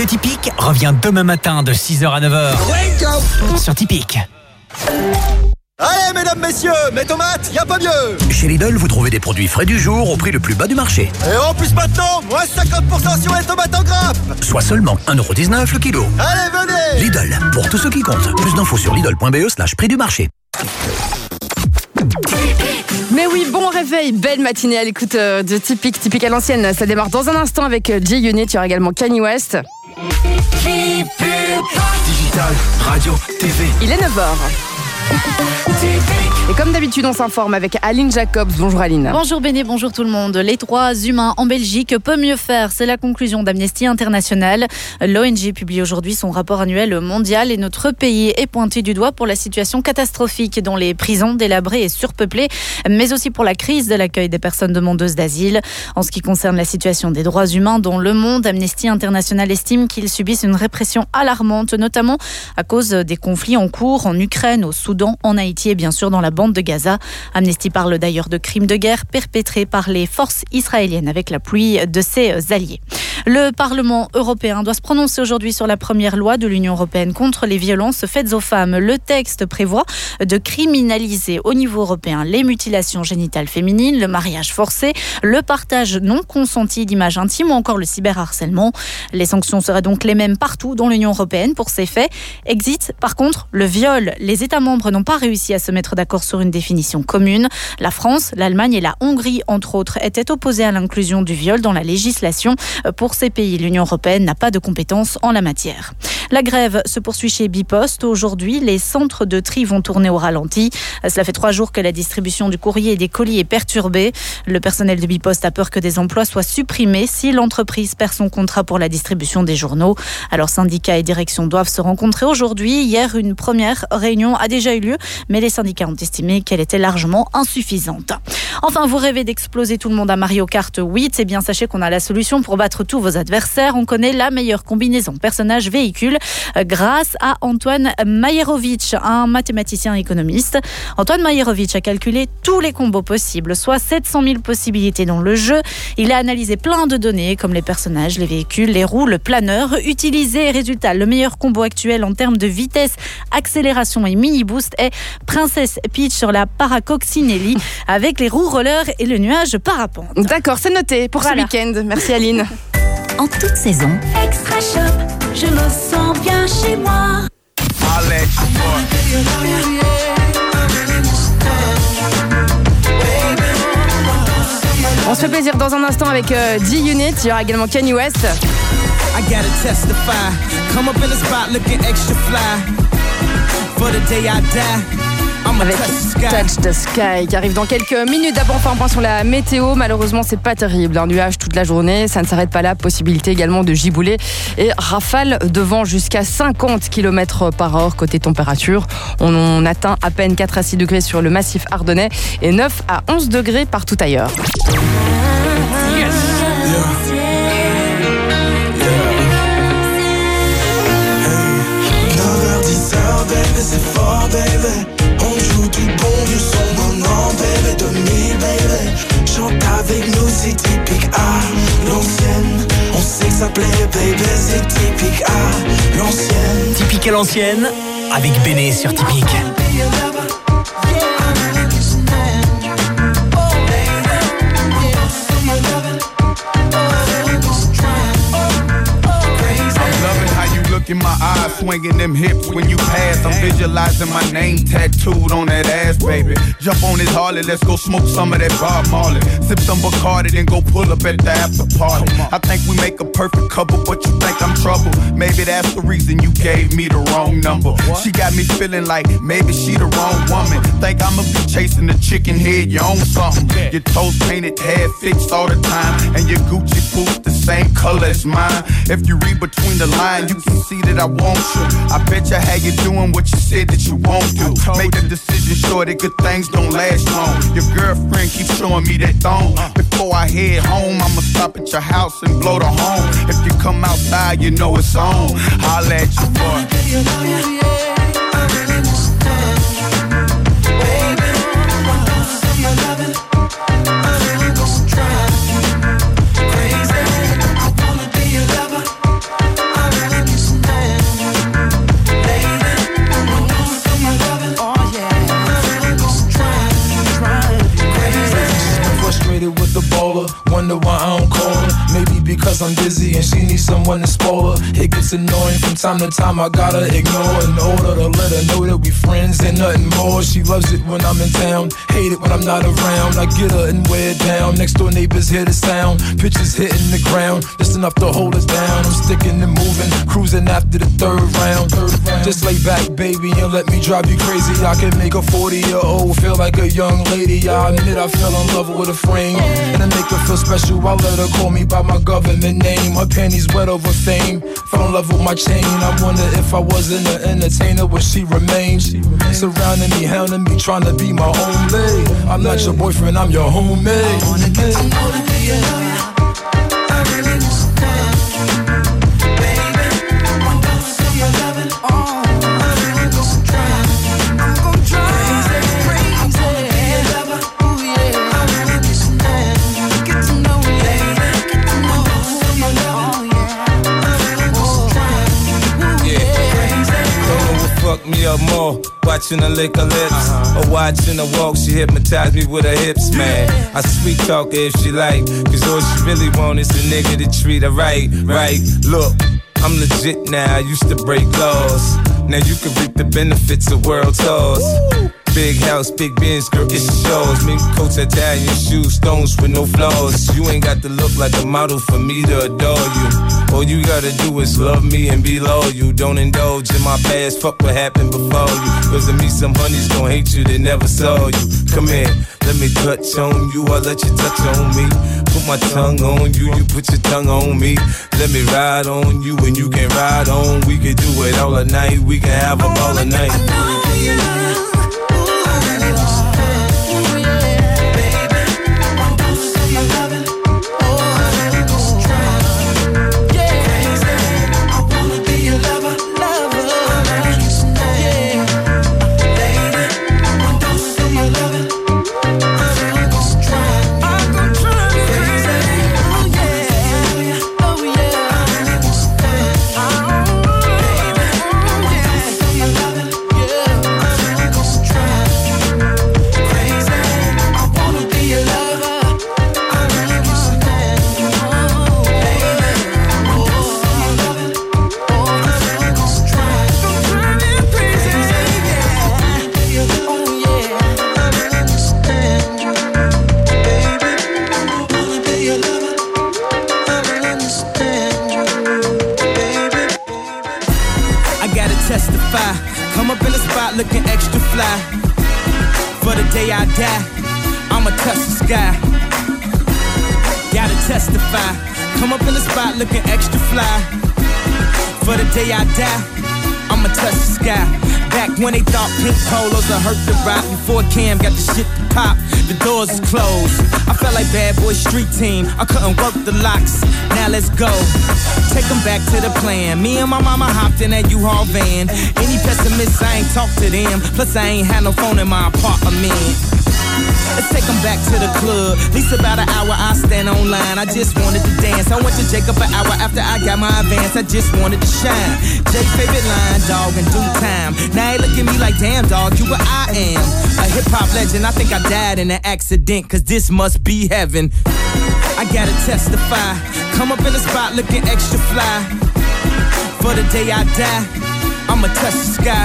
Typique revient demain matin de 6h à 9h. Sur Typique. Allez, mesdames, messieurs, mes tomates, y a pas mieux. Chez Lidl, vous trouvez des produits frais du jour au prix le plus bas du marché. Et en plus maintenant, moins 50% sur les tomates en grappe. Soit seulement 1,19€ le kilo. Allez, venez. Lidl, pour tous ceux qui comptent. Plus d'infos sur lidl.be/prix du marché. Mais oui, bon réveil, belle matinée à l'écoute de Typique à l'ancienne. Ça démarre dans un instant avec G-Unit, il y aura également Kanye West. Digital, radio, TV. Il est 9h. Et comme d'habitude, on s'informe avec Aline Jacobs. Bonjour Aline. Bonjour Béné, bonjour tout le monde. Les droits humains en Belgique peuvent mieux faire. C'est la conclusion d'Amnesty International. L'ONG publie aujourd'hui son rapport annuel mondial et notre pays est pointé du doigt pour la situation catastrophique dont les prisons délabrées et surpeuplées, mais aussi pour la crise de l'accueil des personnes demandeuses d'asile. En ce qui concerne la situation des droits humains dans le monde, Amnesty International estime qu'ils subissent une répression alarmante, notamment à cause des conflits en cours en Ukraine, au Soudan, en Haïti et bien sûr dans la bande de Gaza. Amnesty parle d'ailleurs de crimes de guerre perpétrés par les forces israéliennes avec l'appui de ses alliés. Le Parlement européen doit se prononcer aujourd'hui sur la première loi de l'Union européenne contre les violences faites aux femmes. Le texte prévoit de criminaliser au niveau européen les mutilations génitales féminines, le mariage forcé, le partage non consenti d'images intimes ou encore le cyberharcèlement. Les sanctions seraient donc les mêmes partout dans l'Union européenne pour ces faits. Exit par contre le viol. Les États membres n'ont pas réussi à se mettre d'accord sur une définition commune. La France, l'Allemagne et la Hongrie, entre autres, étaient opposés à l'inclusion du viol dans la législation. Pour ces pays, l'Union européenne n'a pas de compétences en la matière. La grève se poursuit chez Bipost. Aujourd'hui, les centres de tri vont tourner au ralenti. Cela fait 3 jours que la distribution du courrier et des colis est perturbée. Le personnel de Bipost a peur que des emplois soient supprimés si l'entreprise perd son contrat pour la distribution des journaux. Alors, syndicats et direction doivent se rencontrer aujourd'hui. Hier, une première réunion a déjà eu lieu, mais les syndicats ont estimé qu'elle était largement insuffisante. Enfin, vous rêvez d'exploser tout le monde à Mario Kart 8, eh bien sachez qu'on a la solution pour battre tous vos adversaires. On connaît la meilleure combinaison personnage-véhicule grâce à Antoine Majerovic, un mathématicien économiste. Antoine Majerovic a calculé tous les combos possibles, soit 700 000 possibilités dans le jeu. Il a analysé plein de données comme les personnages, les véhicules, les roues, le planeur. Utilisé, résultat, le meilleur combo actuel en termes de vitesse, accélération et mini-boost est Princess Peach sur la Paracoccinelli avec les roues rollers et le nuage parapente. D'accord, c'est noté pour ce week-end. Merci Aline. En toute saison, Extra Shop, je me sens bien chez moi. On se fait plaisir dans un instant avec G-Unit. Il y aura également Kanye West. I gotta testify. Come up in the spot looking extra fly. For the day I die. Avec Touch the Sky qui arrive dans quelques minutes. D'abord, on fait un point sur la météo. Malheureusement, c'est pas terrible. Un nuage toute la journée. Ça ne s'arrête pas là. Possibilité également de giboulées et rafales de vent jusqu'à 50 km/h. Côté température, on atteint à peine 4 à 6 degrés sur le massif ardennais et 9 à 11 degrés partout ailleurs. Yes. C'est fort, baby. On joue du bon vieux son, non, baby. 2000, baby. Chante avec nous, c'est typique à l'ancienne. On sait que ça plaît, baby. C'est typique à l'ancienne. Typique à l'ancienne, avec Béné sur Typique. In my eyes, swinging them hips when you pass. I'm visualizing my name tattooed on that ass, baby. Jump on this Harley, let's go smoke some of that Bob Marley. Sip some Bacardi, then go pull up at the after party. I think we make a perfect couple, but you think I'm trouble. Maybe that's the reason you gave me the wrong number. She got me feeling like maybe she the wrong woman. Think I'ma be chasing the chicken head, you own something. Your toes painted, hair fixed all the time, and your Gucci boots the same color as mine. If you read between the lines, you can see that I want you. I bet you how you doing what you said that you won't do. Make a decision sure that good things don't last long. Your girlfriend keeps showing me that thong. Before I head home, I'ma stop at your house and blow the horn. If you come outside, you know it's on. Holla at your boy. cause I'm busy and she needs someone to spoil her. It gets annoying from time to time, I gotta ignore in order to let her know that we friends and nothing more. She loves it when I'm in town, hate it when I'm not around. I get her and wear it down, next door neighbors hear the sound. Pitches hitting the ground, just enough to hold us down. I'm sticking and moving, cruising after the third round. Just lay back, baby, and let me drive you crazy. I can make a 40-year-old feel like a young lady. I admit I fell in love with a frame, and to make her feel special, I let her call me by my government name. Her panties wet over fame, fell in love with my chain. I wonder if I wasn't an entertainer, would she remain? Surrounding me, hounding me, trying to be my own lady. I'm not your boyfriend, I'm your homemade. I wanna get to know to be your lover. I really understand you, baby. One dose of your loving, oh, I really gon' drive you. I'm gon' drive you crazy. I wanna be your lover, ooh yeah. I really understand you. Get to know me, baby. Get to know me, oh yeah. I really gon' drive you, ooh yeah. Crazy. Don't know what fucked me up more. Watching her lick her lips, or watching her walk, she hypnotized me with her hips, man. I sweet talk her if she like, cause all she really want is a nigga to treat her right. Look, I'm legit now, I used to break laws. Now you can reap the benefits of world tours. Big house, big Benz, girl, it shows. Mink coats, Italian shoes, stones with no flaws. You ain't got to look like a model for me to adore you. All you gotta do is love me and be loyal. Don't indulge in my past, fuck what happened before you. Cause to me some honeys gon' hate you, they never saw you. Come here, let me touch on you, I'll let you touch on me. Put my tongue on you, you put your tongue on me. Let me ride on you and you can ride on. We can do it all night, we can have a ball all night. Looking extra fly. For the day I die, I'ma touch the sky. Gotta testify. Come up in the spot looking extra fly. For the day I die, I'ma touch the sky. Back when they thought pink polos would hurt the rock. Before Cam got the shit to pop, the doors is closed. I felt like Bad Boy Street Team, I couldn't work the locks. Now let's go. Take them back to the plan. Me and my mama hopped in that U-Haul van. Any pessimists, I ain't talk to them. Plus I ain't had no phone in my apartment. Let's take them back to the club. At least about an hour I stand online. I just wanted to dance. I went to Jacob an hour after I got my advance. I just wanted to shine. Jake's favorite line, dog, in due time. Now he look at me like, damn, dog, you what I am. A hip-hop legend. I think I died in an accident, cause this must be heaven. I gotta testify. Come up in the spot looking extra fly. For the day I die, I'ma touch the sky.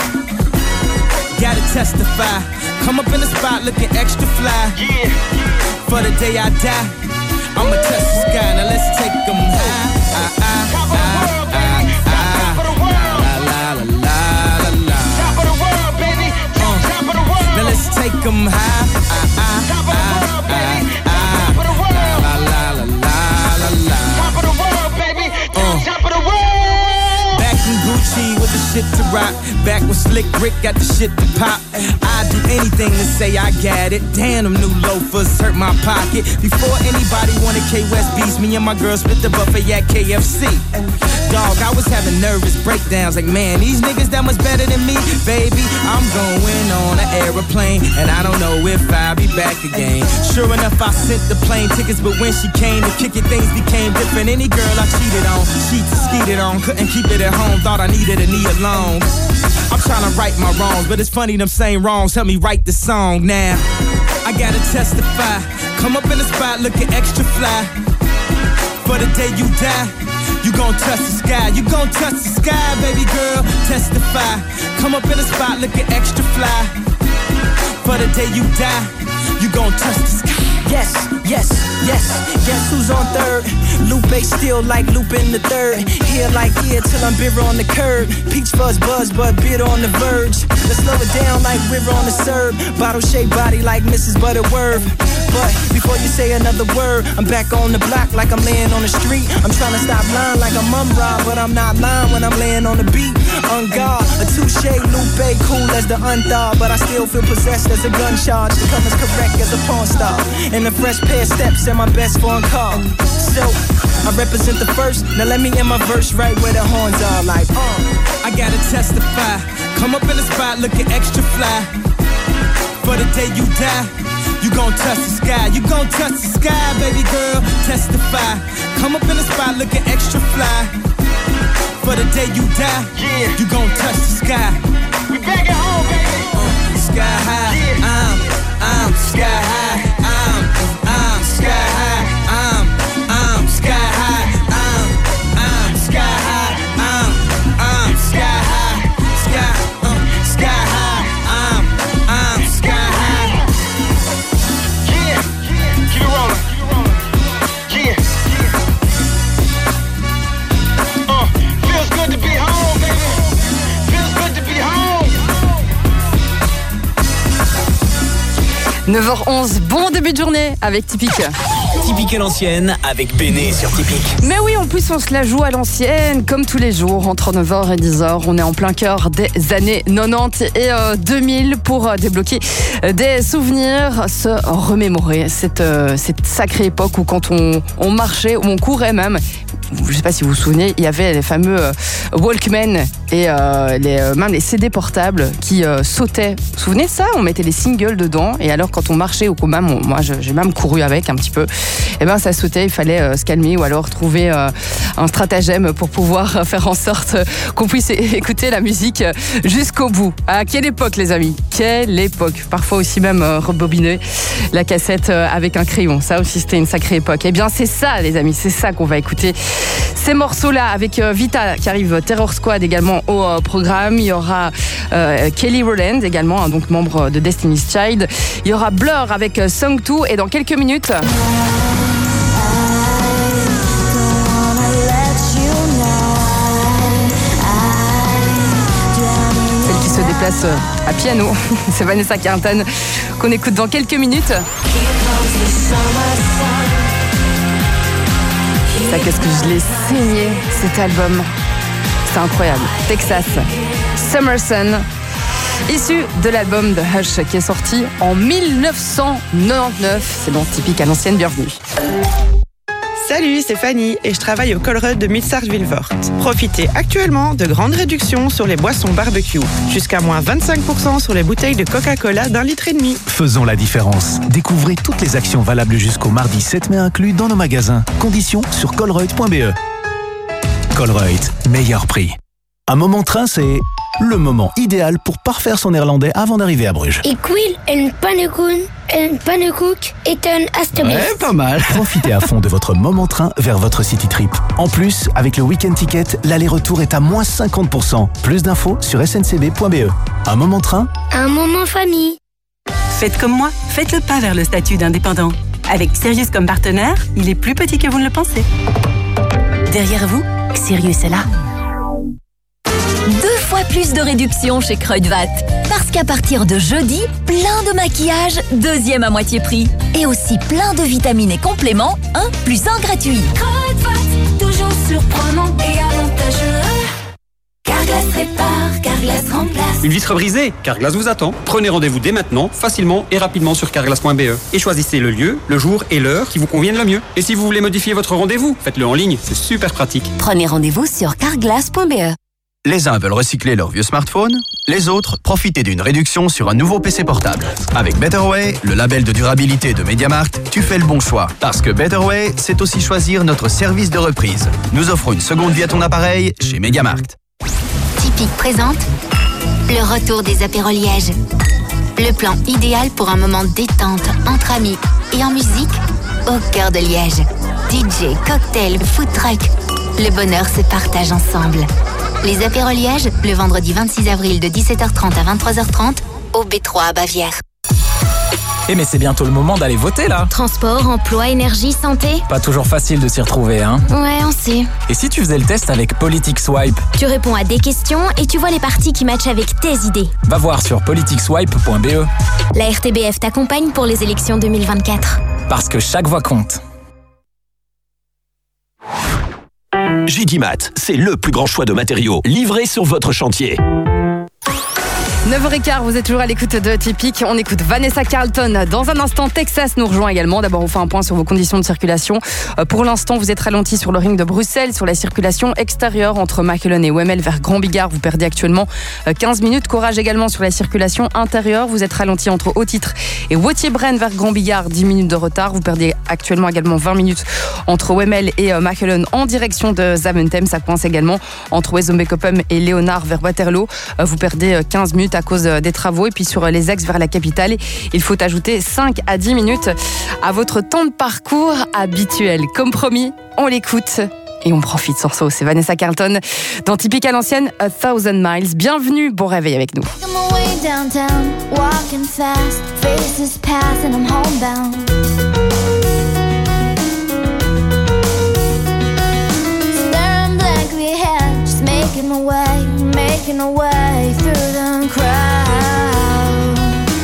Gotta testify. Come up in the spot looking extra fly. Yeah. For the day I die, I'ma touch the sky. Now let's take them high. Top of the world, baby. Top of the world. La la la la la. Top of the world, baby. Top of the world. Now let's take them high. Top of the world, baby. Top of the world. La la la la la. Top of the world, baby. Top of the world. Back in Gucci with the shit to rock. Back when Slick Rick got the shit to pop. I'd do anything to say I got it. Damn, them new loafers hurt my pocket. Before anybody wanted K-West beats, me and my girl split the buffet at KFC. Dog, I was having nervous breakdowns like, man, these niggas that much better than me. Baby, I'm going on an aeroplane, and I don't know if I'll be back again. Sure enough, I sent the plane tickets, but when she came to kick it, things became different. Any girl I cheated on, sheets skeeted on, couldn't keep it at home, thought I needed a knee alone. I'm trying to right my wrongs, but it's funny them same wrongs help me write the song now. I gotta testify. Come up in the spot looking extra fly. For the day you die, you gon' touch the sky. You gon' touch the sky, baby girl, testify. Come up in the spot looking extra fly. For the day you die, you gon' touch the sky. Yes, yes, yes. Guess who's on third? Lupe still like Lupin the third. Here like here till I'm bitter on the curb. Peach fuzz buzz, but bitter on the verge. Let's slow it down like we're on the serve. Bottle shaped body like Mrs. Butterworth. But before you say another word, I'm back on the block like I'm laying on the street. I'm trying to stop lying like I'm Mum-Ra, but I'm not lying when I'm laying on the beat. On guard, a touche, Lupe, cool as the unthaw, but I still feel possessed as a gun charge to come as correct as a porn star. And a fresh pair of steps and my best foreign car. So, I represent the first, now let me end my verse right where the horns are like, I gotta testify, come up in the spot looking extra fly. For the day you die, you gon' touch the sky. You gon' touch the sky, baby girl, testify. Come up in the spot looking extra fly. For the day you die, you gon' touch the sky. We back at home, baby. Sky high, I'm sky high. I'm sky high. I'm sky high. I'm sky high. I'm sky high. Sky high. I'm sky high. Yeah, keep it rolling. Yeah. Feels good to be home, baby. Feels good to be home. 9h11, bon début de journée avec Typique. Typique à l'ancienne avec Béné sur Typique. Mais oui, en plus on se la joue à l'ancienne, comme tous les jours, entre 9h et 10h. On est en plein cœur des années 90 et 2000 pour débloquer des souvenirs, se remémorer cette sacrée époque où quand on marchait, où on courait même. Je ne sais pas si vous vous souvenez, il y avait les fameux Walkman et même les CD portables qui sautaient. Vous vous souvenez de ça? On mettait les singles dedans et alors quand on marchait ou quand même, moi j'ai même couru avec un petit peu, et ben ça sautait, il fallait se calmer ou alors trouver un stratagème pour pouvoir faire en sorte qu'on puisse écouter la musique jusqu'au bout. À quelle époque les amis? Quelle époque? Parfois aussi même rebobiner la cassette avec un crayon, ça aussi c'était une sacrée époque. Et bien c'est ça les amis, c'est ça qu'on va écouter. Ces morceaux-là avec Vita qui arrive, Terror Squad également au programme. Il y aura Kelly Rowland également, donc membre de Destiny's Child. Il y aura Blur avec Song 2 et dans quelques minutes... Celle qui se déplace à piano, c'est Vanessa Carlton qu'on écoute dans quelques minutes. Ça, qu'est-ce que je l'ai saigné, cet album. C'est incroyable. Texas, Summer Sun, issu de l'album de Hush qui est sorti en 1999. C'est donc Typique à l'ancienne, bienvenue. Salut, c'est Fanny et je travaille au Colruyt de Milsart-Villefort. Profitez actuellement de grandes réductions sur les boissons barbecue. Jusqu'à moins 25% sur les bouteilles de Coca-Cola d'1,5 litre. Faisons la différence. Découvrez toutes les actions valables jusqu'au mardi 7 mai inclus dans nos magasins. Conditions sur colruyt.be. Colruyt, meilleur prix. Un moment train, c'est le moment idéal pour parfaire son néerlandais avant d'arriver à Bruges. Ik wil een pannenkoek eten alstublieft. Ouais, pas mal. Profitez à fond de votre moment train vers votre city trip. En plus, avec le week-end ticket, l'aller-retour est à moins 50%. Plus d'infos sur sncb.be. Un moment train, un moment famille. Faites comme moi, faites le pas vers le statut d'indépendant. Avec Sirius comme partenaire, il est plus petit que vous ne le pensez. Derrière vous, Sirius est là. 2 fois plus de réduction chez Kruidvat. Parce qu'à partir de jeudi, plein de maquillage, 2e à moitié prix. Et aussi plein de vitamines et compléments, 1 + 1 gratuit. Kruidvat, toujours surprenant et avantageux. Carglass répare, Carglass remplace. Une vitre brisée? Carglass vous attend. Prenez rendez-vous dès maintenant, facilement et rapidement sur carglass.be. Et choisissez le lieu, le jour et l'heure qui vous conviennent le mieux. Et si vous voulez modifier votre rendez-vous, faites-le en ligne, c'est super pratique. Prenez rendez-vous sur carglass.be. Les uns veulent recycler leur vieux smartphone, les autres profiter d'une réduction sur un nouveau PC portable. Avec Betterway, le label de durabilité de MediaMarkt, tu fais le bon choix. Parce que Betterway, c'est aussi choisir notre service de reprise. Nous offrons une seconde vie à ton appareil chez MediaMarkt. Typique présente le retour des apéros Liège. Le plan idéal pour un moment de détente entre amis et en musique au cœur de Liège. DJ, cocktail, food truck. Le bonheur se partage ensemble. Les apéroliages, le vendredi 26 avril de 17h30 à 23h30 au B3 à Bavière. Eh mais c'est bientôt le moment d'aller voter là. Transport, emploi, énergie, santé. Pas toujours facile de s'y retrouver, hein. Ouais, on sait. Et si tu faisais le test avec PoliticsSwipe? Tu réponds à des questions et tu vois les partis qui matchent avec tes idées. Va voir sur politicswipe.be. La RTBF t'accompagne pour les élections 2024. Parce que chaque voix compte. JDMat, c'est le plus grand choix de matériaux livrés sur votre chantier. 9h15, vous êtes toujours à l'écoute de Typique. On écoute Vanessa Carlton. Dans un instant, Texas nous rejoint également. D'abord, on fait un point sur vos conditions de circulation. Pour l'instant, vous êtes ralenti sur le ring de Bruxelles, sur la circulation extérieure entre Machelen et Wemmel vers Grand-Bigard. Vous perdez actuellement 15 minutes. Courage également sur la circulation intérieure. Vous êtes ralenti entre Haut-Titre et Wautier-Braine vers Grand-Bigard. 10 minutes de retard. Vous perdez actuellement également 20 minutes entre Wemmel et Machelen en direction de Zaventem. Ça coince également entre Wezembeek-Oppem et Léonard vers Waterloo. Vous perdez 15 minutes à cause des travaux. Et puis sur les axes vers la capitale, il faut ajouter 5 à 10 minutes à votre temps de parcours habituel. Comme promis, on l'écoute et on profite sans sauce. C'est Vanessa Carlton dans Typique à l'ancienne, A Thousand Miles. Bienvenue, bon réveil avec nous. Making a way through the crowd.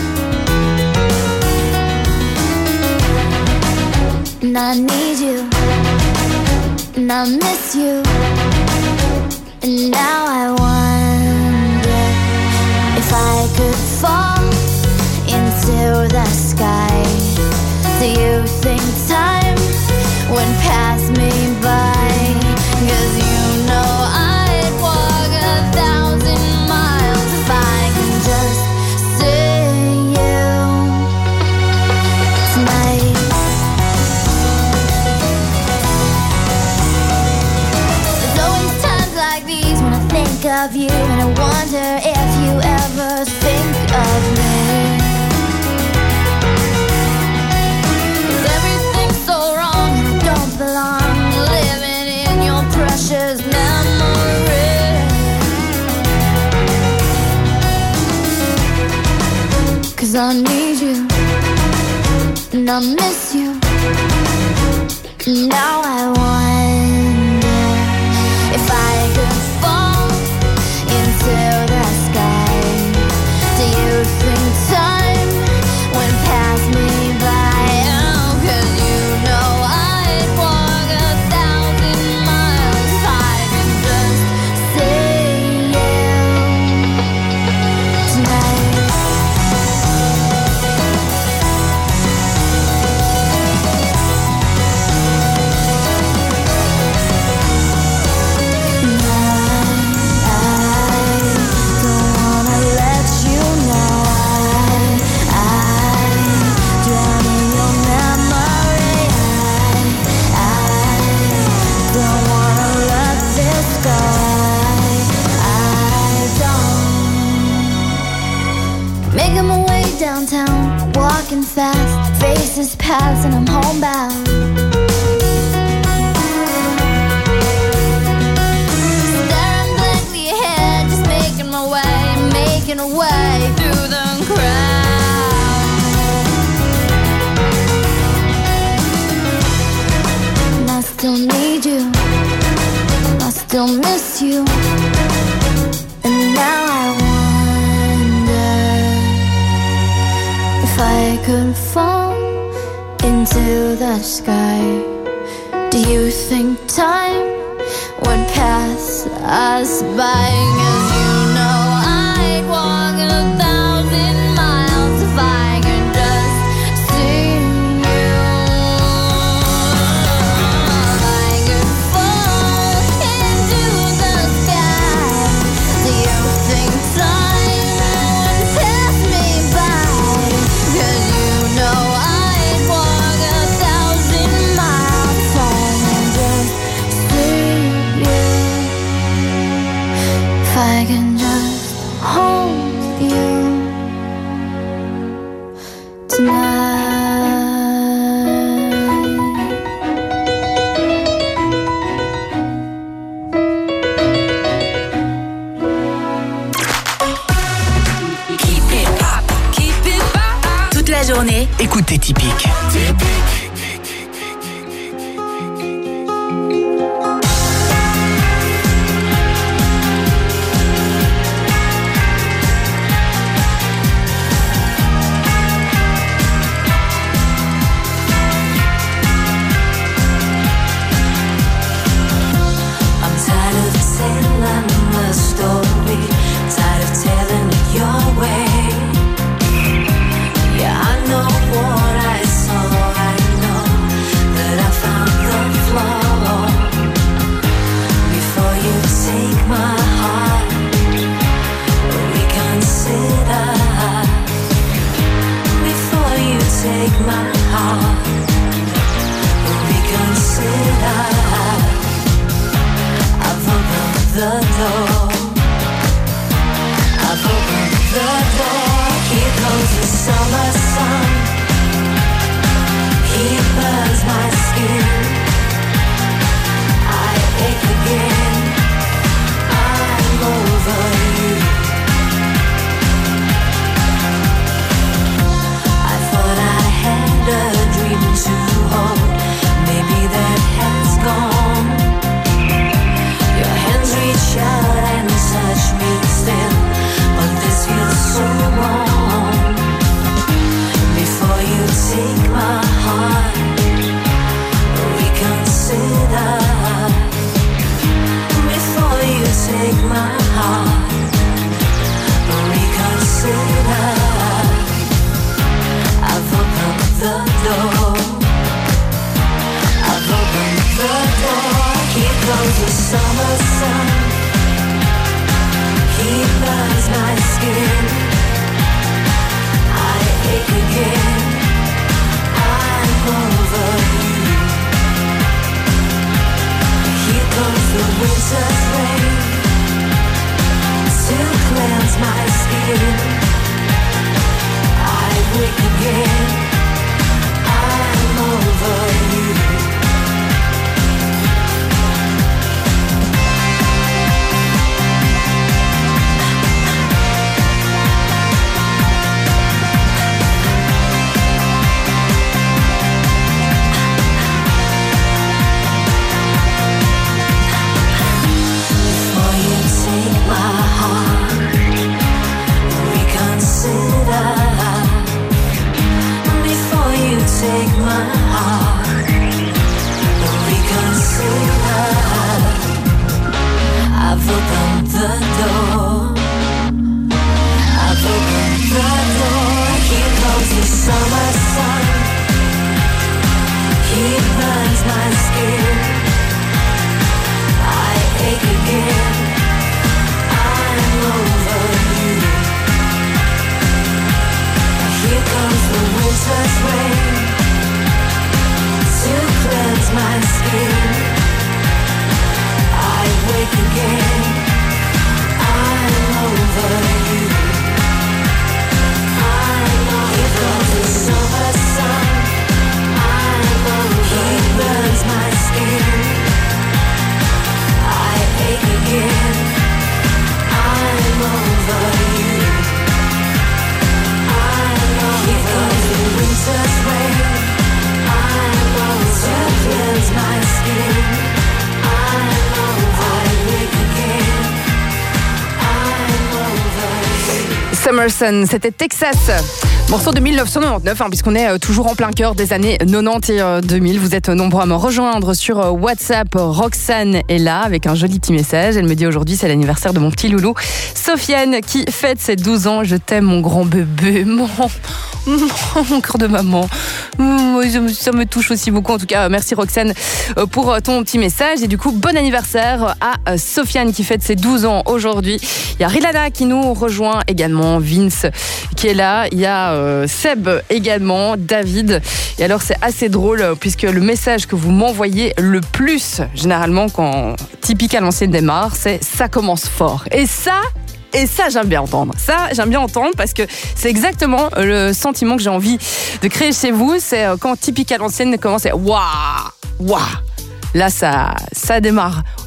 And I need you, and I miss you, and now I wonder if I could fall into the sky. Do you think time would pass me by? 'Cause you know I'd walk 1,000 miles if I can just see you tonight. There's always times like these when I think of you, and I wonder if you ever think of me. 'Cause everything's so wrong and I don't belong, living in your precious memory. 'Cause I need you, and I miss you, and now I wonder if I could fall into the sky. Do you think time would pass me by? Oh, 'cause you know I'd walk 1,000 miles if I could just see you tonight. Making my way downtown, walking fast, faces pass and I'm homebound. Staring blankly ahead, just making my way through the crowd. And I still need you, I still miss you, and now I if I could fall into the sky. Do you think time would pass us by? 'Cause you know I'd walk 1,000 miles if I could just see you. If I could fall into the sky. Do you think time would pass me by? 'Cause you know I'd walk 1,000 miles if I could just see you. If I journée, écoutez Typique. Summerson, c'était Texas. Morceau de 1999, puisqu'on est toujours en plein cœur des années 90 et 2000. Vous êtes nombreux à me rejoindre sur WhatsApp. Roxane est là avec un joli petit message. Elle me dit aujourd'hui c'est l'anniversaire de mon petit loulou Sofiane qui fête ses 12 ans. Je t'aime mon grand bébé, mon cœur de maman. Ça me touche aussi beaucoup. En tout cas, merci Roxane pour ton petit message. Et du coup, bon anniversaire à Sofiane qui fête ses 12 ans aujourd'hui. Il y a Rilana qui nous rejoint également, Vince qui est là. Il y a Seb également, David. Et alors, c'est assez drôle puisque le message que vous m'envoyez le plus, généralement, quand Typique à l'ancienne démarre, c'est « ça commence fort ». Et ça, j'aime bien entendre. Ça, j'aime bien entendre parce que c'est exactement le sentiment que j'ai envie de créer chez vous. C'est quand Typique à l'ancienne commence à « waouh, waouh ». Là, ça démarre.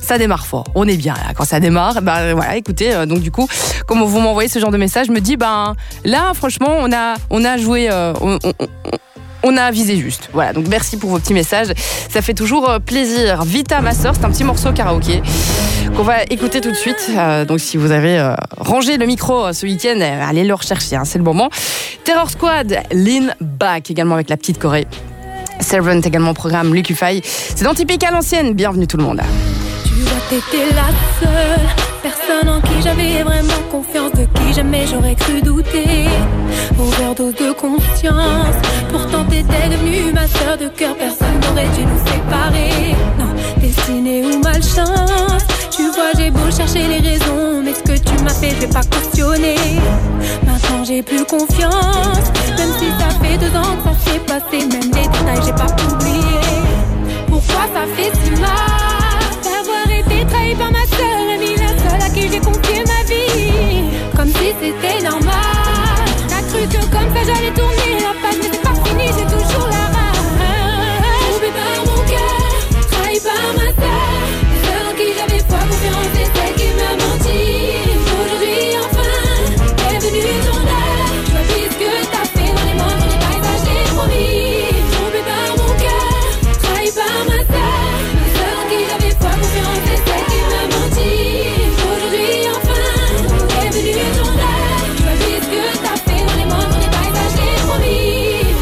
ça démarre fort. On est bien là. Quand ça démarre, voilà, écoutez, donc du coup, comme vous m'envoyez ce genre de message, je me dis, là, franchement, on a joué, on a visé juste. Voilà, donc merci pour vos petits messages. Ça fait toujours plaisir. Vita, ma sœur, c'est un petit morceau karaoké qu'on va écouter tout de suite. Donc si vous avez rangé le micro ce week-end, allez le rechercher, c'est le moment. Terror Squad, Lean Back, également avec la petite Corée. Servant également au programme, Lucufy. C'est dans Typique à l'ancienne. Bienvenue tout le monde. Tu vois, t'étais la seule personne en qui j'avais vraiment confiance, de qui jamais j'aurais cru douter. Overdose de conscience, pourtant t'étais devenue ma sœur de cœur. Personne n'aurait dû nous séparer. Non, destinée ou malchance. Tu vois, j'ai beau chercher les raisons, mais ce que tu m'as fait, je vais pas cautionner. Maintenant j'ai plus confiance, même si ça fait 2 ans que ça s'est passé. Même les détails, j'ai pas oublié. Pourquoi ça fait si mal d'avoir été trahi par ma seule amie, la seule à qui j'ai confié ma vie, comme si c'était normal. T'as cru que comme ça j'allais tourner la page, mais c'est pas fini, j'ai toujours la rage. Tombé par mon cœur, trahi par ma seule, celle en qui j'avais foi, confiance, et celle qui m'a menti. Aujourd'hui enfin est venu ton heure, je vois plus ce que t'as fait dans les moindres détails, ça j'ai promis. Tombé par mon cœur, trahi par ma seule, celle en qui j'avais foi, confiance, et celle qui m'a menti. Aujourd'hui enfin est venu ton heure, je vois plus ce que t'as fait dans les moindres détails, ça j'ai promis.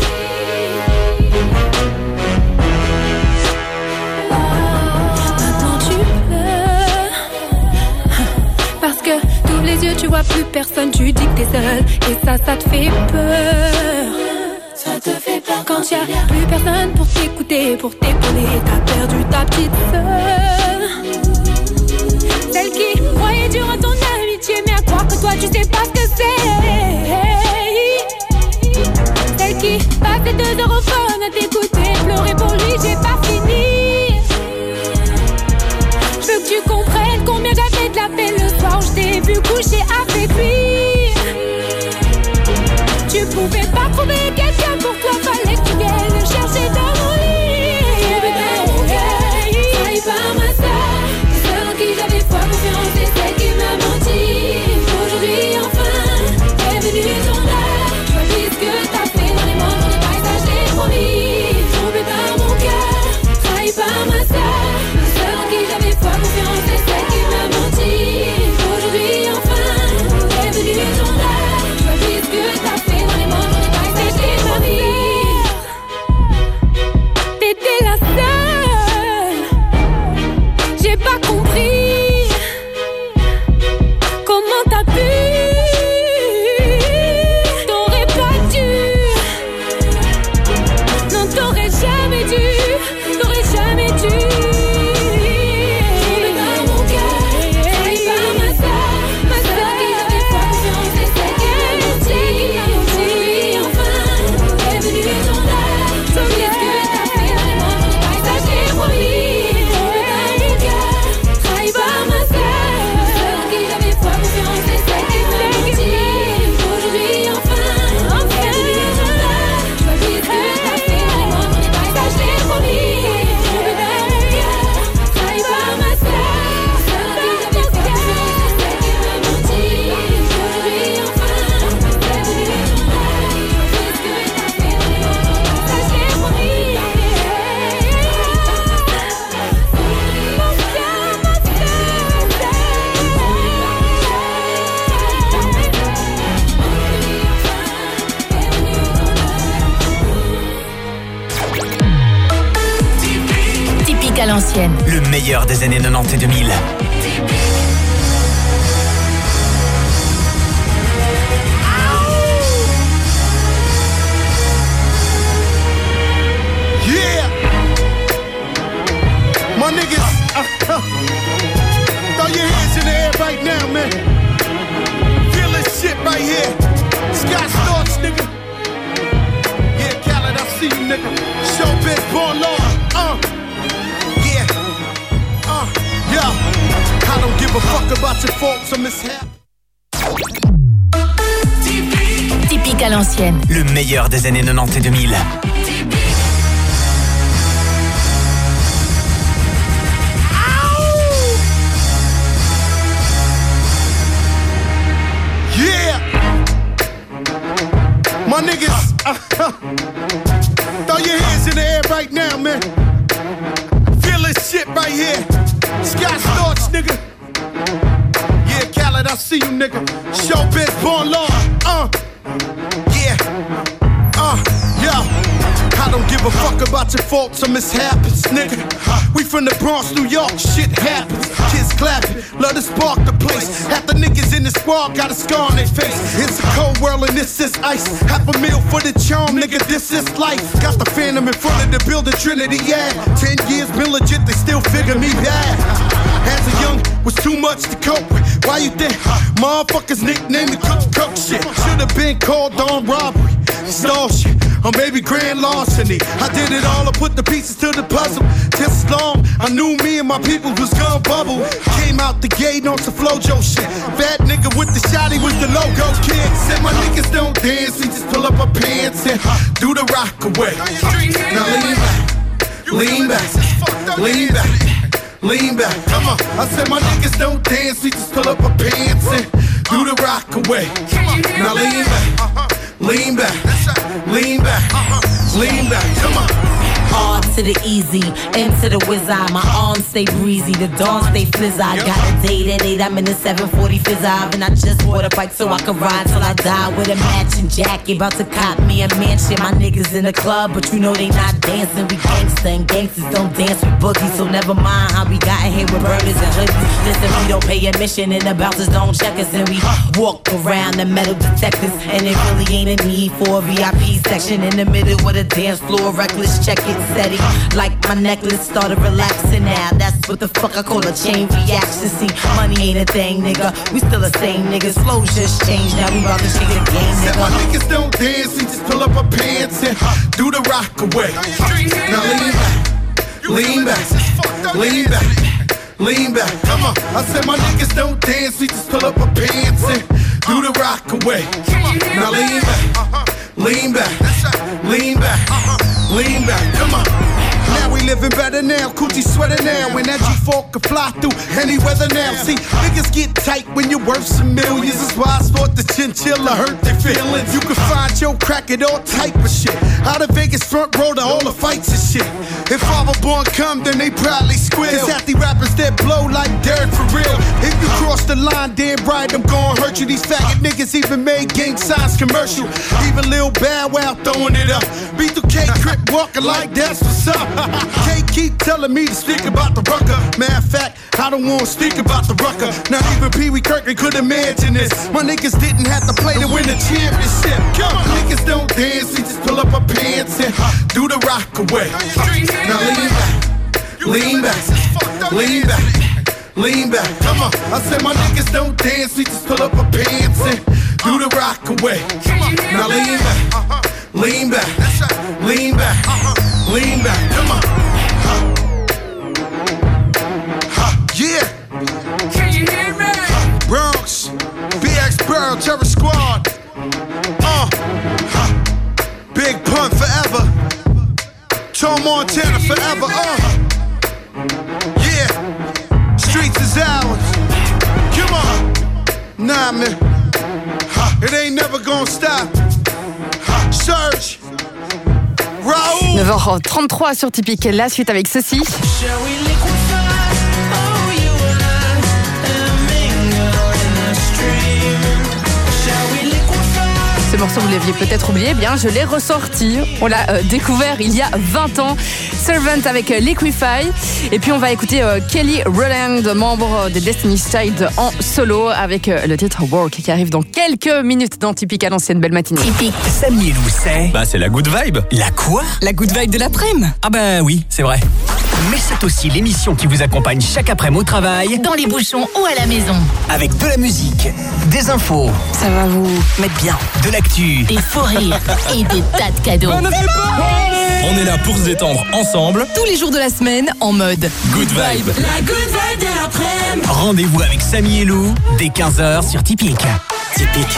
Maintenant tu pleures parce que t'ouvres les yeux, tu vois plus personne, tu dis que t'es seule et ça te fait peur. Ça te fait peur quand y'a plus personne pour t'écouter, pour t'épauler. T'as perdu ta petite sœur, celle qui croyait dur en ton amitié, mais à croire que toi tu sais pas ce que c'est. Celle qui passait 2 heures au phone à t'écouter, pleurer pour lui, j'ai pas fini. Je veux que tu comprennes combien j'avais de la peine le soir où je t'ai vu coucher avec lui. Tu pouvais pas trouver quelqu'un pour toi, fallait que tu viennes le chercher dans mon lit. Tombé par mon cœur, trahi par ma sœur, celle en qui j'avais foi, confiance, et celle qui m'a menti. Aujourd'hui enfin est venu ton heure, je vois plus ce que t'as fait dans les moindres détails, ça j'ai promis. Tombé par mon cœur, trahi par ma sœur, celle en qui j'avais foi, confiance, et celle qui m'a menti. Aujourd'hui enfin est venu ton heure, je vois plus ce que t'as fait dans les moindres détails, ça j'ai promis. T'étais la seule, j'ai pas compris comment t'as pu. T'aurais pas dû, non t'aurais jamais dû, t'aurais jamais dû. Tombé par mon cœur, trahi par ma sœur qui j'avais foi, confiance, et celle qui m'a menti. Aujourd'hui enfin est venu ton heure, je vois plus ce que t'as fait dans les moindres détails, ça j'ai promis. Tombé par mon cœur, trahi par ma sœur qui j'avais foi, confiance, et celle qui m'a menti. Aujourd'hui enfin est venu ton heure, je vois plus ce que t'as fait dans les moindres détails, ça j'ai promis. Tombé par mon cœur, trahi par ma sœur qui j'avais foi, confiance, et celle qui m'a menti. Aujourd'hui enfin est venu ton heure, je vois plus ce que t'as fait dans les moindres détails, ça j'ai promis. Typique à l'ancienne. Le meilleur des années 90 et 2000. Yeah! My niggas, throw your hands in the air right now, man. Feel this shit right here. Scott Storch, nigga. Yeah, Khaled, I see you, nigga. Showbiz, born law. Yeah. Yeah. I don't give a fuck about your faults or mishaps. Typique à l'ancienne. Le meilleur des années 90 et 2000. My niggas, throw your hands in the air right now, man. Feel this shit right here. Scott Storch, nigga. Yeah, Khaled, I see you, nigga. Showbiz, born law. Yeah. Yo. I don't give a fuck about your faults or mishaps, nigga. We from the Bronx, New York, shit happens. Kids clapping, love to spark the place. Half the niggas in the squad got a scar on their face. It's a cold world and this is ice. Half a meal for the charm, nigga, this is life. Got the Phantom in front of the building, Trinity, yeah. 10 years been legit, they still figure me bad. As a young, was too much to cope with. Why you think motherfuckers nicknamed me cook shit? Should've been called on robbery, stall shit, or maybe grand larceny. I did it all, I put the pieces to the puzzle. Just as long, I knew me and my people was gonna bubble. Came out the gate on some Flojo shit. Fat nigga with the shotty was the logo kid. Said my niggas don't dance, we just pull up our pants and do the rock away. Now lean back, lean back, lean back. Come on, I said my niggas don't dance, we just pull up our pants and do the rock away. Now lean back, lean back, lean back, lean back. Come on. R to the easy, M to the wizard. My arms stay breezy, the dawn stay flizzy. I got a date at 8, I'm in the 740 fizz-eye. And I just bought a bike so I can ride till I die with a matching jacket. About to cop me a mansion. My niggas in the club, but you know they not dancing. We gangsta and gangsters don't dance with boogies. So never mind how we got in here with burgers and hoodies. Listen, we don't pay admission and the bouncers don't check us. And we walk around the metal detectors. And it really ain't a need for a VIP section in the middle of the dance floor. Reckless, check it. Steady, like my necklace started relaxing now. That's what the fuck I call a chain reaction. See, money ain't a thing, nigga. We still the same niggas. Flow just changed, now we about to change the game, nigga. Said my niggas don't dance, we just pull up our pants and do the rock away. Now lean back, lean back, lean back. Come on, I said my niggas don't dance, we just pull up our pants and do the rock away. Now lean back, lean back, lean back, lean back. Come on. Now we living better now, coochie sweater now. When that G4 can fly through any weather now. See, niggas get tight when you're worth some millions. That's why I thought the chinchilla hurt their feelings. You can find your crack at all type of shit. Out of Vegas front row to all the fights and shit. If Father Born come, then they probably squeal. Cause half the rappers that blow like dirt for real. If you cross the line, damn right, I'm gon' hurt you. These faggot niggas even made gang signs commercial. Even Lil Bow Wow throwing it up. B2K Crip walking like that's what's up. K keep telling me to speak about the rucker. Matter of fact, I don't wanna speak about the rucker. Not even Pee Wee Kirkland could imagine this. My niggas didn't have to play to win the championship. Come on, niggas don't dance, we just pull up our pants and do the rock away. Now lean back, lean back, lean back. Come on, I said my niggas don't dance, we just pull up our pants and do the rock away. Now lean back, lean back, lean back, lean back. Come on. Yeah. Can you hear me? Bronx, BX Burrow, Terror Squad. Big Pun forever. Tom Montana forever. Yeah. Streets is ours. Come on. Nah, man. It ain't never gonna stop. Search. 9h33 sur Typique. La suite avec ceci. Ce morceau, vous l'aviez peut-être oublié, bien, je l'ai ressorti. On l'a découvert il y a 20 ans. Servant avec Liquify. Et puis, on va écouter Kelly Rowland, membre de Destiny's Child, en solo, avec le titre Work, qui arrive dans quelques minutes dans Typique à l'ancienne. Belle matinée. Typique. Samy et Lou, c'est... c'est la good vibe. La quoi? La good vibe de l'après-midi. Ah oui, c'est vrai. Mais c'est aussi l'émission qui vous accompagne chaque après-midi au travail, dans les bouchons ou à la maison. avec de la musique, des infos, Ça va vous mettre bien. de l'actu. Des faux rires et des tas de cadeaux. On est là pour se détendre ensemble. Tous les jours de la semaine, en mode Good vibe. La good vibe de l'après-midi. Rendez-vous avec Samy et Lou dès 15h sur Typique. Typique.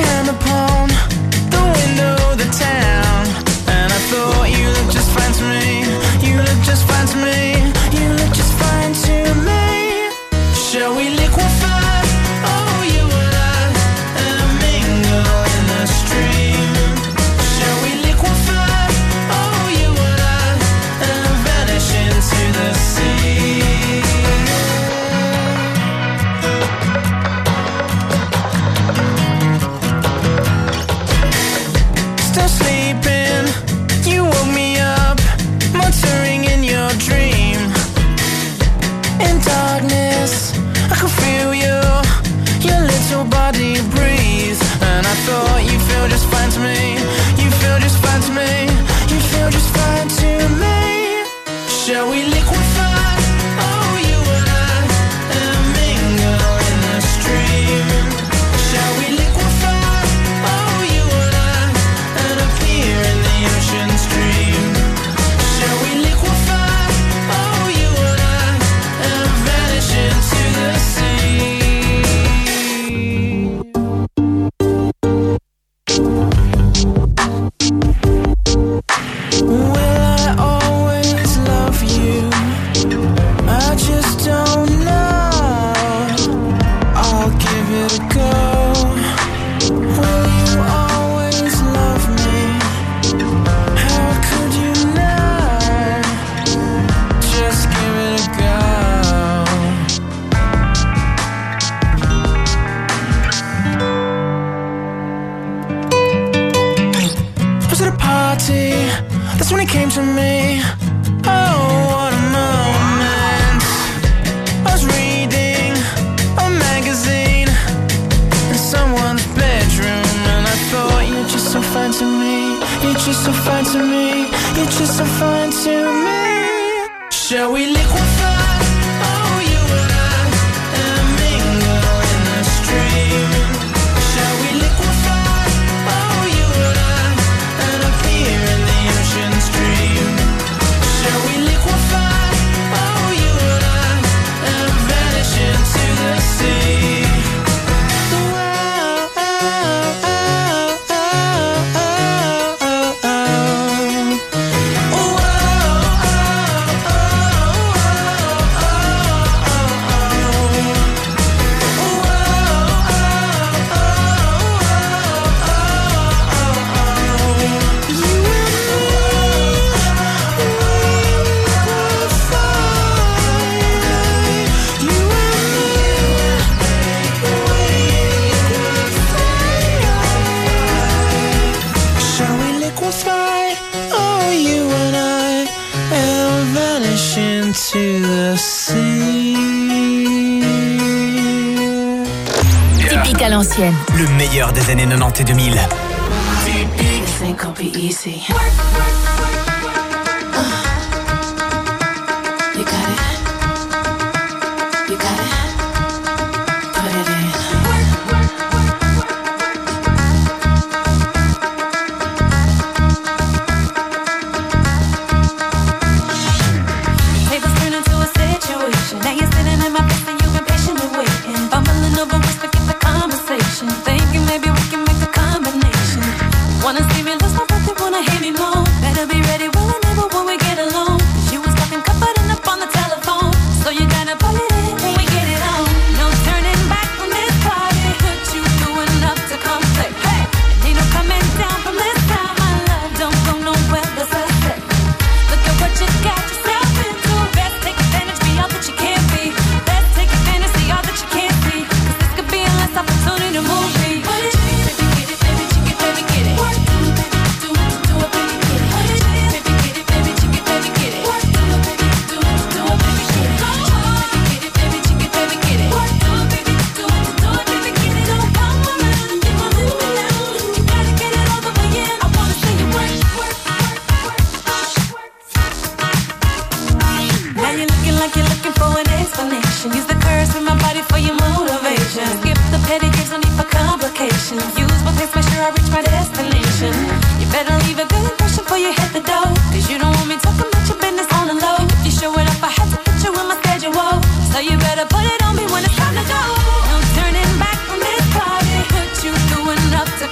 hand upon the window of the town, and I thought you looked just fine to me. You look just fine to me. You look just fine to me. Shall we liquefy? Oh, you and I mingle in the stream. Shall we liquefy? Oh, you and I vanish into the sea. Still sleeping, you woke me up, muttering in your dream. In darkness, I could feel you, your little body breathe. And I thought you feel just fine to me. You feel just fine to me. You feel just fine to me. Shall we liquefy? Oh, you and I mingle in the stream. Shall we liquefy? Oh, you and I appear in the ocean stream. Shall we liquefy? Oh, you and I vanish into the sea. Will I always love you? I just don't know. I'll give it a go. Will you always love me? How could you not? Just give it a go. Was it a party? That's when it came to me. Oh, what a moment. I was reading a magazine in someone's bedroom, and I thought you're just so fine to me. You're just so fine to me. You're just so fine to me. Shall we liquefy? Oh, you and I mingle in the stream. Shall we liquefy? Oh, you and I appear in the ocean stream. Shall we liquefy? Oh, you and I vanish into the sea. Shall we liquefy? Oh, you and I vanish into the sea. Typique à l'ancienne. Le meilleur des années 90 et 2000. This ain't gonna be easy. You got it. You got it. Put it in. Tables turn into a situation. Now you're sitting in my face and you've been patiently waiting. Bumbling over words to get the conversation. Thinking maybe we can make a combination. Wanna see me lose my breath, they wanna hear me moan. Better be ready, well I never when we get alone. 'Cause you was talking comforting up on the telephone. So you gotta pull it in when we get it on. No turning back from this party. Put you through enough to come play. Hey, ain't no coming down from this time. My love don't go nowhere, that's a set. Look at what you got yourself into. Best take advantage, be all that you can be. Best take advantage, see all that you can't see. 'Cause this could be a last opportunity to move me. Baby, get it, baby, chick it, baby, get it. Work, do it, baby, do it, baby, get it. Baby, get it, baby, chick it, baby, get it. Work, do it, baby, do it, baby, get it. Baby, get it, baby, chick it, baby, get it. Work, do it, baby, do it, baby, get it. Don't come around and keep on letting me down. You gotta get it all the way in. I wanna see you work, work, work, work. Now you're looking like you're looking for an explanation. Use the curves in my body for your motivation. Skip the petty games, no need for complications. Use my pace, make sure I reach my destination. You better leave a good impression before you hit the door. 'Cause you don't want me talking about your business on the low. If you show it up, I had to put you in my schedule. So you better put it on me when it's time to go. No turning back from this party. Put you through enough to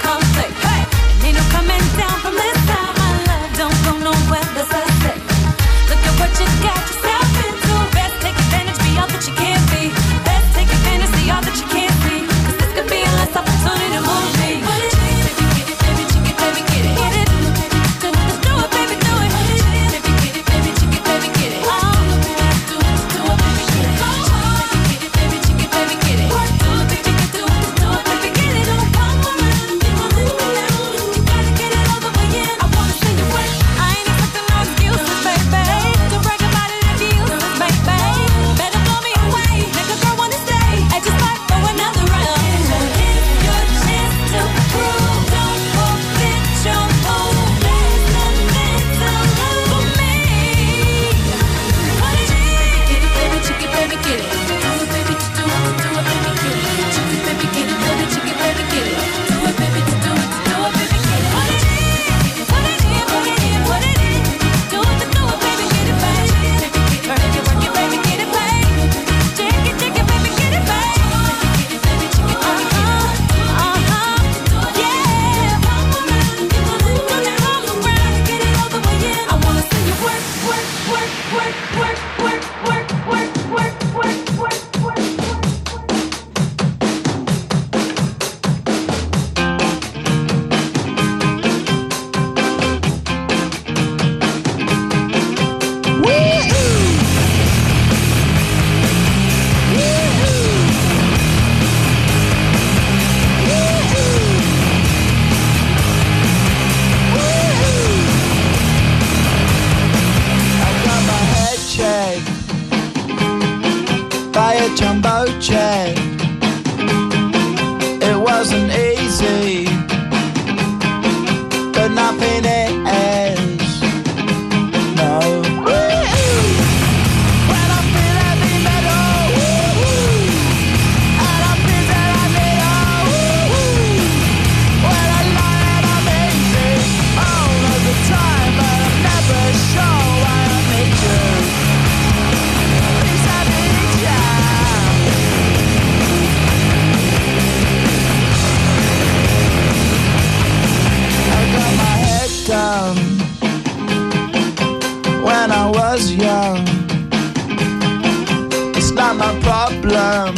was young. It's not my problem.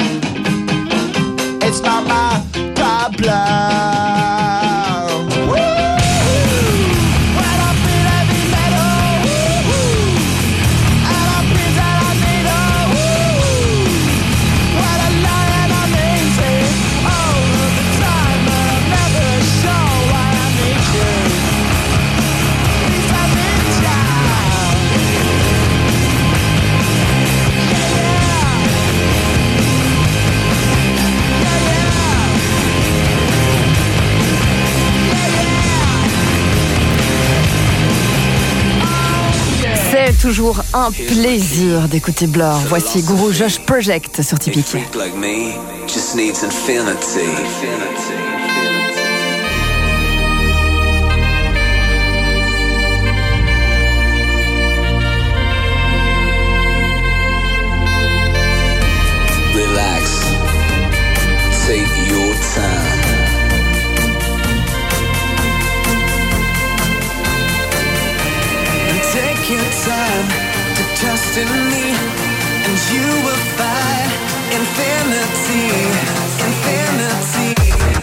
It's not my problem. C'est toujours un plaisir d'écouter Blur. Voici Guru Josh Project sur Typique. Relax, take your time. Take your time to trust in me, and you will find infinity, infinity.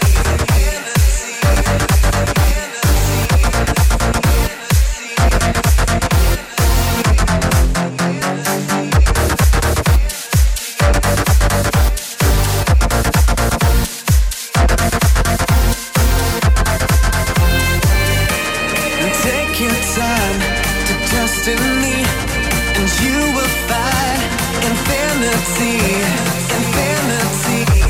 Take your time to trust in me, and you will find infinity, infinity.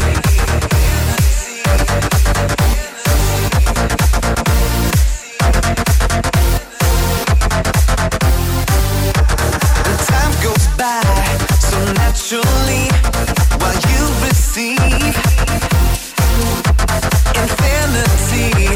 And time goes by so naturally while you receive infinity.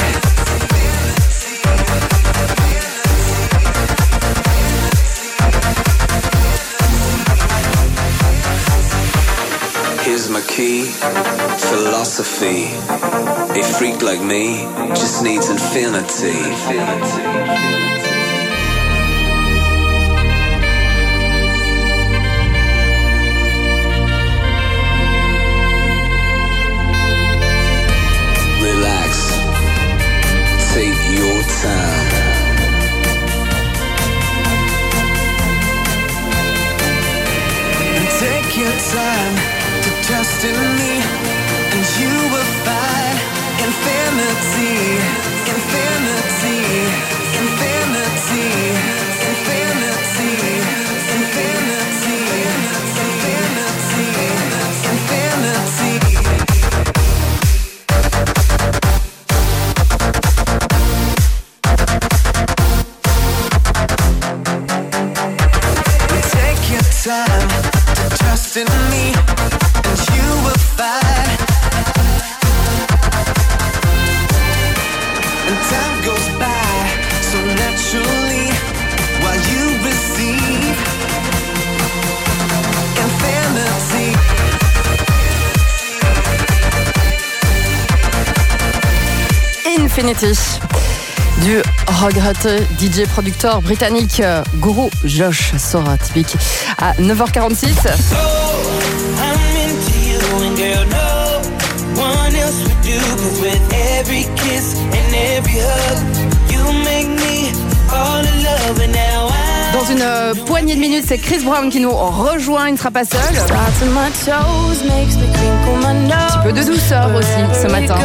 Here's my key, philosophy. A freak like me just needs infinity. Relax, take your time. Take your time to trust in me, and you will find infinity, infinity, infinity, infinity, infinity, infinity, infinity. Take your time to trust in me, and you will find. And time goes by so naturally while you receive infinity. Infinity du regretté DJ producteur britannique Guru Josh sur Typique à 9h46. Dans une poignée de minutes, c'est Chris Brown qui nous rejoint, il ne sera pas seul. Un petit peu de douceur aussi ce matin.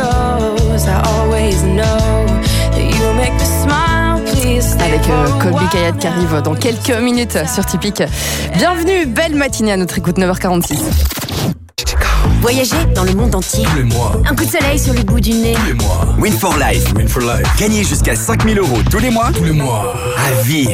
Avec Colby Kayat qui arrive dans quelques minutes sur Typique. Bienvenue, belle matinée à notre écoute, 9h46. Voyager dans le monde entier. Tous les mois. Un coup de soleil sur le bout du nez. Tous les mois. Win for Life. Win for Life. Gagnez jusqu'à 5 000 € tous les mois. Tous les mois. À vie.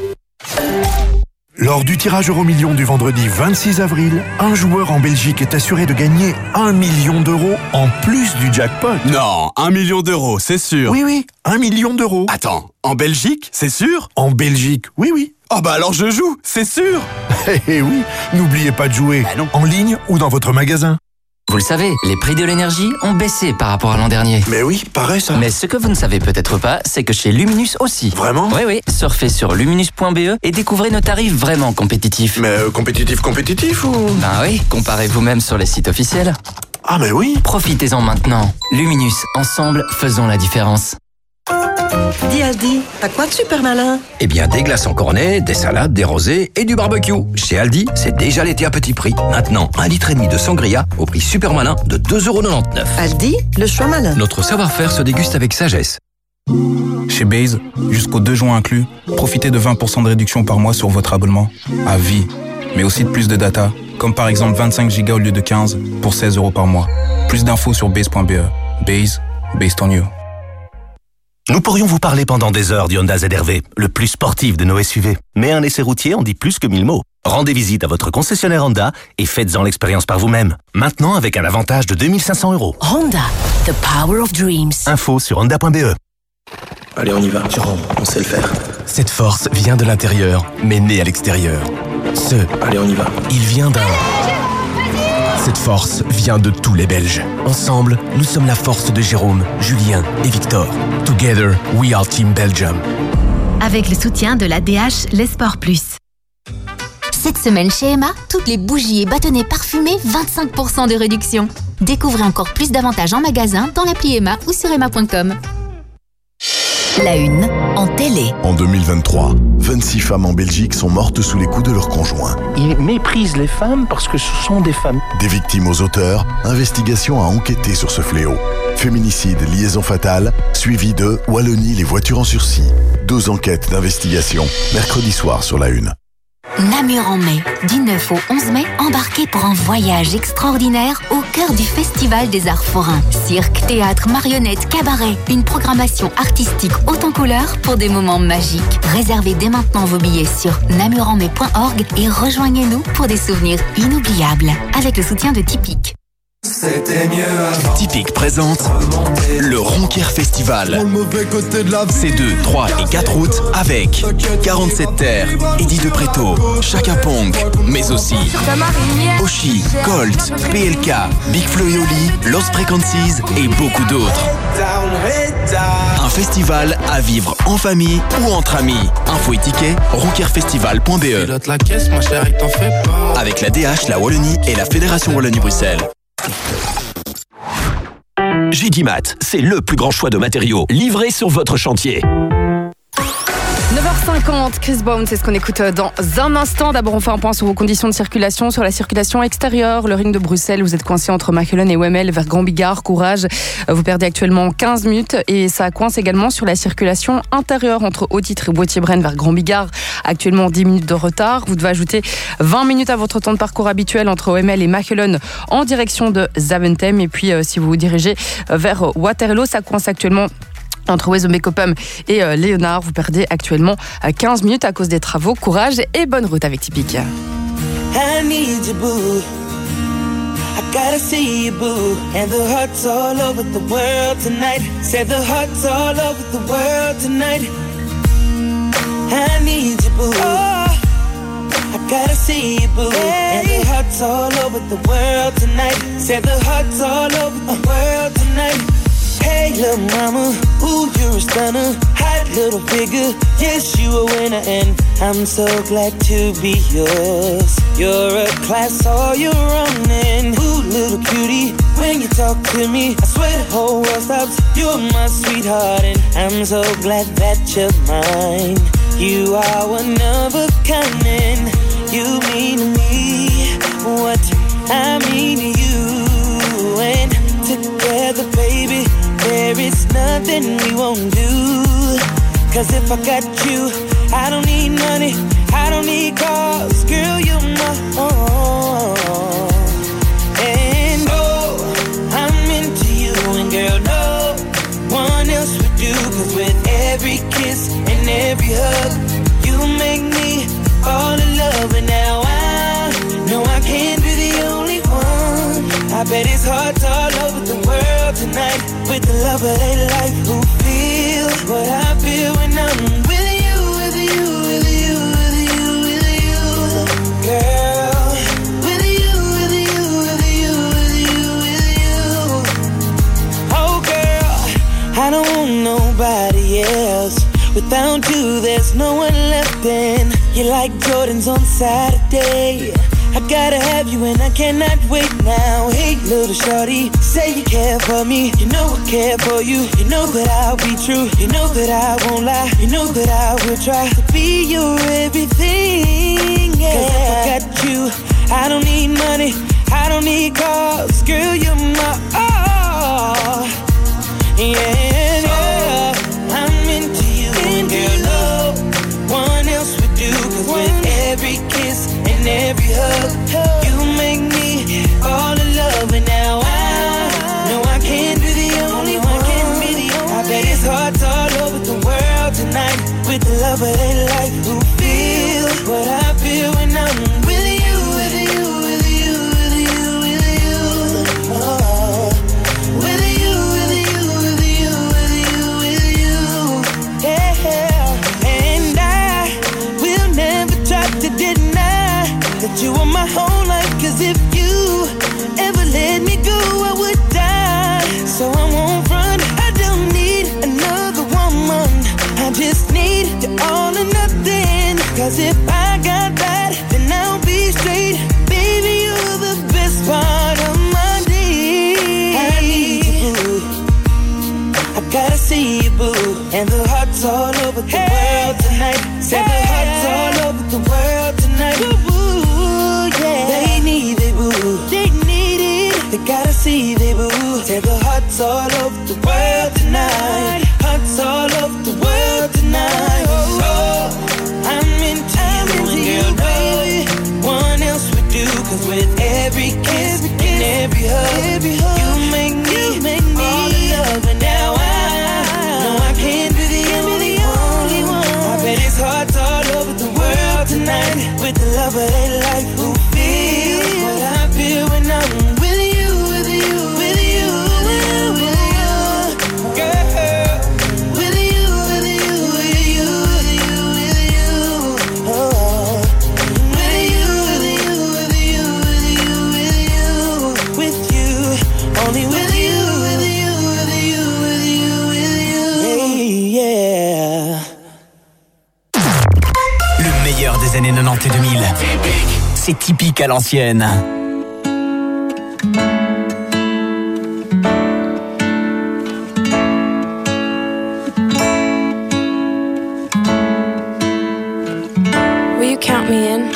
Lors du tirage Euro-Million du vendredi 26 avril, un joueur en Belgique est assuré de gagner 1 million d'euros en plus du jackpot. Non, 1 million d'euros, c'est sûr. Oui, 1 million d'euros. Attends, en Belgique, c'est sûr? En Belgique, oui. Oh bah alors je joue, c'est sûr. Eh oui, n'oubliez pas de jouer en ligne ou dans votre magasin. Vous le savez, les prix de l'énergie ont baissé par rapport à l'an dernier. Mais oui, pareil ça. Mais ce que vous ne savez peut-être pas, c'est que chez Luminus aussi. Vraiment ? Oui. Surfez sur luminus.be et découvrez nos tarifs vraiment compétitifs. Mais compétitif ou ? Ben oui, comparez vous-même sur les sites officiels. Ah mais oui. Profitez-en maintenant. Luminus, ensemble, faisons la différence. Dis Aldi, t'as quoi de super malin? Eh bien, des glaces en cornet, des salades, des rosés et du barbecue. Chez Aldi, c'est déjà l'été à petit prix. Maintenant, 1,5 litre de sangria au prix super malin de 2,99 €. Aldi, le choix malin. Notre savoir-faire se déguste avec sagesse. Chez Base, jusqu'au 2 juin inclus, profitez de 20% de réduction par mois sur votre abonnement. À vie. Mais aussi de plus de data, comme par exemple 25 Go au lieu de 15 pour 16 € par mois. Plus d'infos sur base.be. Base, based on you. Nous pourrions vous parler pendant des heures du Honda ZR-V, le plus sportif de nos SUV. Mais un essai routier en dit plus que 1000 mots. Rendez visite à votre concessionnaire Honda et faites-en l'expérience par vous-même. Maintenant avec un avantage de 2500 €. Honda, the power of dreams. Info sur honda.be. Allez, on y va. Jérôme, on sait le faire. Cette force vient de l'intérieur, mais née à l'extérieur. Allez, on y va. Il vient d'un... Cette force vient de tous les Belges. Ensemble, nous sommes la force de Jérôme, Julien et Victor. Together, we are Team Belgium. Avec le soutien de la DH Les Sports Plus. Cette semaine chez Emma, toutes les bougies et bâtonnets parfumés, 25% de réduction. Découvrez encore plus d'avantages en magasin dans l'appli Emma ou sur emma.com. La une en télé. En 2023, 26 femmes en Belgique sont mortes sous les coups de leur conjoint. Ils méprisent les femmes parce que ce sont des femmes. Des victimes aux auteurs, investigation a enquêté sur ce fléau. Féminicide, liaison fatale, suivi de Wallonie, les voitures en sursis. 2 enquêtes d'investigation, mercredi soir sur la une. Namur en mai. Du 9 au 11 mai, embarquez pour un voyage extraordinaire au cœur du Festival des Arts Forains. Cirque, théâtre, marionnettes, cabaret. Une programmation artistique haute en couleurs pour des moments magiques. Réservez dès maintenant vos billets sur namurenmai.org et rejoignez-nous pour des souvenirs inoubliables. Avec le soutien de Tipeee. C'était mieux avant. Tipeee présente le Ronquière Festival. Ces 2, 3 et 4 août avec 47 Terres, Eddie de Préto, Chaka Ponk, mais aussi Oshi, Colt, PLK, Big Flo et Oli, Lost Frequencies et beaucoup d'autres. Un festival à vivre en famille ou entre amis. Info et tickets, ronquierfestival.be. Avec la DH, la Wallonie et la Fédération Wallonie-Bruxelles. Gidimat, c'est le plus grand choix de matériaux livrés sur votre chantier. 9h50, Chris Brown, c'est ce qu'on écoute dans un instant. D'abord, on fait un point sur vos conditions de circulation, sur la circulation extérieure. Le ring de Bruxelles, vous êtes coincé entre Machelen et Wemmel vers Grand-Bigard. Courage, vous perdez actuellement 15 minutes et ça coince également sur la circulation intérieure entre Haut-Titre et Boîtier-Braine vers Grand-Bigard. Actuellement 10 minutes de retard. Vous devez ajouter 20 minutes à votre temps de parcours habituel entre Wemmel et Machelen en direction de Zaventem. Et puis, si vous vous dirigez vers Waterloo, ça coince actuellement entre Wezembeek-Oppum et Léonard. Vous perdez actuellement 15 minutes à cause des travaux. Courage et bonne route avec Tipeee. I need you, boo. I gotta see you, boo. And the hearts all over the world tonight. Said the hearts all over the world tonight. I need you, boo. Oh, I gotta see you, boo. Hey. And the hearts all over the world tonight. Said the hearts all over the world tonight. Hey, little mama, ooh, you're a stunner. Hot little figure, yes, you a winner. And I'm so glad to be yours. You're a class all your own. And ooh, little cutie, when you talk to me, I swear the whole world stops. You're my sweetheart, and I'm so glad that you're mine. You are one of a kind, and you mean to me what I mean to you. And together, baby, there is nothing we won't do. Cause if I got you, I don't need money, I don't need cars. Girl, you're my own. And oh, I'm into you. And girl, no one else would do. Cause with every kiss and every hug, you make me fall in love. And now I know I can't be the only one. I bet it's hearts all over the world tonight. With the love of their life, who feel what I feel when I'm with you, with you, with you, with you, with you, girl. With you, with you, with you, with you, I don't want nobody else. Without you, there's no one left in. You're like Jordans on Saturday. I gotta have you and I cannot wait now. Hey, little shorty, say you care for me. You know I care for you. You know that I'll be true. You know that I won't lie. You know that I will try to be your everything. Yeah. 'Cause if I got you, I don't need money. I don't need cars. Girl, you're my all. Yeah, yeah. I'm into you, and girl, no one else would do. 'Cause with every kiss and every hug, you make me fall in love. And now I know I can't be the only one. I bet it's hearts all over the world tonight with the love of their life who feel what I feel when I'm with you, with you, with you, with you, with you. Oh, with you, with you, with you, with you, with you. Yeah, and I will never try to deny that you are my whole life. 'Cause if you ever let me go, I would die. So I won't run. I don't need another woman. I just need you all or nothing. 'Cause if I got that, then I'll be straight. Baby, you're the best part of my day. I need you, boo. I gotta see you, boo. And the hearts all over the world tonight. Said the hearts all over the world tonight. Boo, yeah. They need it, boo. They need it. They gotta see they boo. Said the hearts all over the world tonight. Hearts all over the world tonight. Oh, I'm into you, baby. One else would do. 'Cause with every kiss and every hug, you make me all in love. And now I know I can't be the only one. I bet it's hearts all over the world tonight with the love of their life who feel what I feel when I'm with you, with you, with you, with you, girl. With you, with you, with you, with you, with you. Oh, with you, with you, with you, with you, with you, with you. Only with you, with you, with you, with you, with you. Hey, yeah. Le meilleur des années 90 et 2000. C'est typique à l'ancienne. Will you count me in?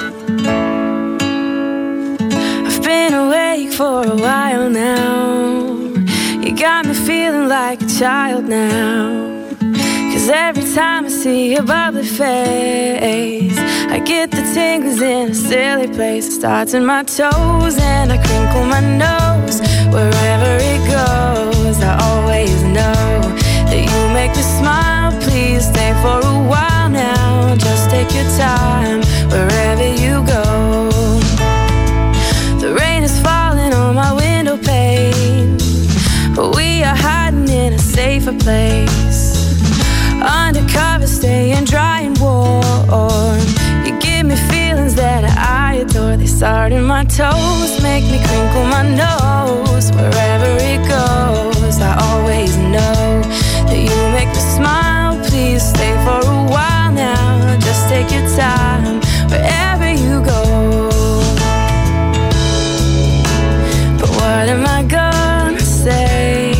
I've been awake for a while now. You got me feeling like a child now. 'Cause every time I see your bubbly face, I get the tingles in a silly place. It starts in my toes and I crinkle my nose. Wherever it goes, I always know that you make me smile. Please stay for a while now. Just take your time wherever you go. The rain is falling on my window pane, but we are hiding in a safer place. Undercover, staying dry and warm. You give me feelings that I adore. They start in my toes, make me crinkle my nose. Wherever it goes, I always know that you make me smile. Please stay for a while now. Just take your time wherever you go. But what am I gonna say?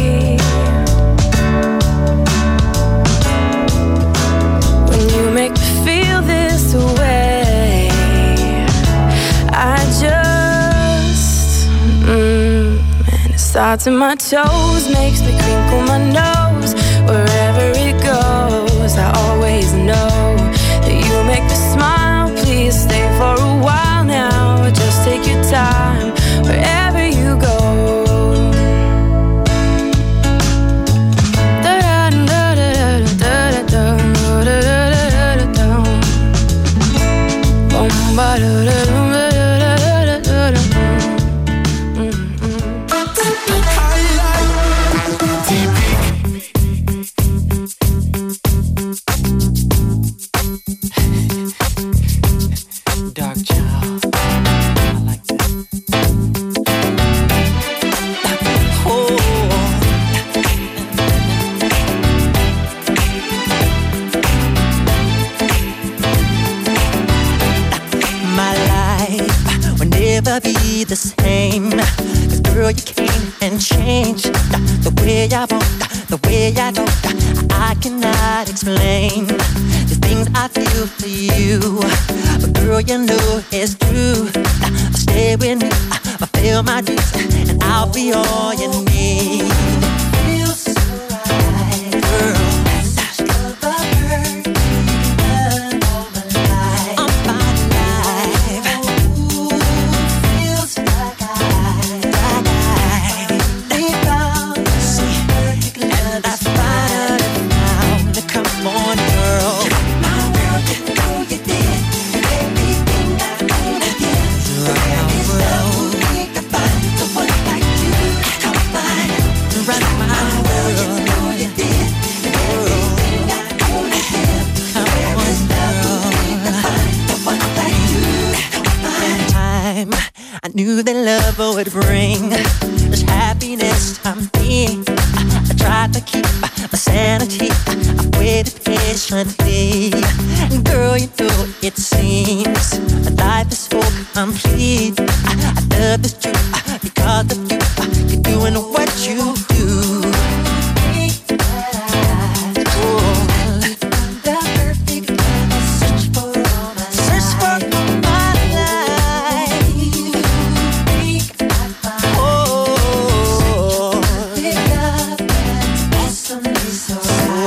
Make me feel this way. I just and it starts in my toes, makes me crinkle my nose. Wherever it goes, I always know that you make me smile. Please stay for a while now. Just take your time wherever you go. never be the same. 'Cause girl, you came and changed the way I walk, the way I talk. I cannot explain the things I feel for you, but girl, you know it's true. Stay with me, fulfill my dreams, and I'll be all you need. Feels so right, girl. I knew that love would bring this happiness to me. I tried to keep my sanity. I waited patiently. Girl, you know it seems life is so complete. I love this truth because of you. You're doing what you